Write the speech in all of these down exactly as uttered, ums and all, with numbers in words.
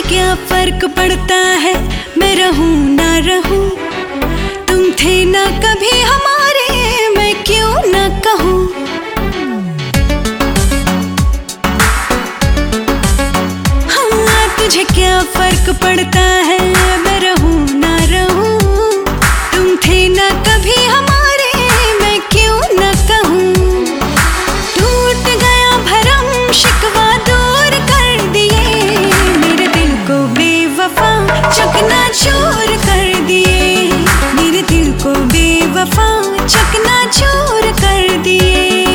क्या फर्क पड़ता है मैं रहूं ना रहूं, तुम थे ना कभी हमारे मैं क्यों ना कहूं। हाँ तुझे क्या फर्क पड़ता है मैं रहूं ना रहूं, तुम थे ना कभी हमारे मैं क्यों ना कहूं। टूट गया भरम शिकवा दूर कर दिए, मेरे दिल को बेवफा चकनाचूर कर दिए, मेरे दिल को बेवफा चकनाचूर कर दिए।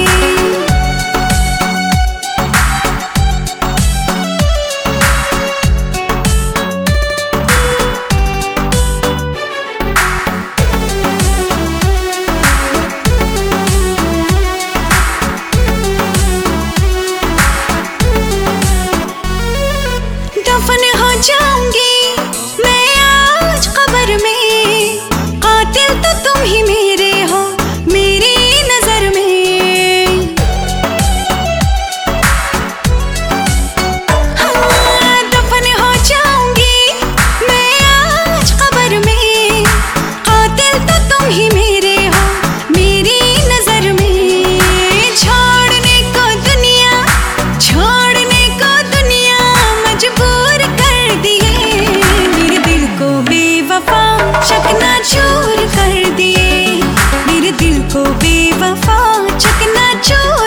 दफन हो जाऊंगी मैं आज कब्र में, कातिल तो तुम ही मेरे हो मेरी नजर में। हाँ दफन हो जाऊंगी मैं आज कब्र में, कातिल तो तुम ही मेरे हो मेरी नजर में। छोड़ने को दुनिया छोड़ने को दुनिया मजबूर कर दिए, मेरे दिल को बेवफा चकनाचूर कर दिए, मेरे दिल को बेवफा चकनाचूर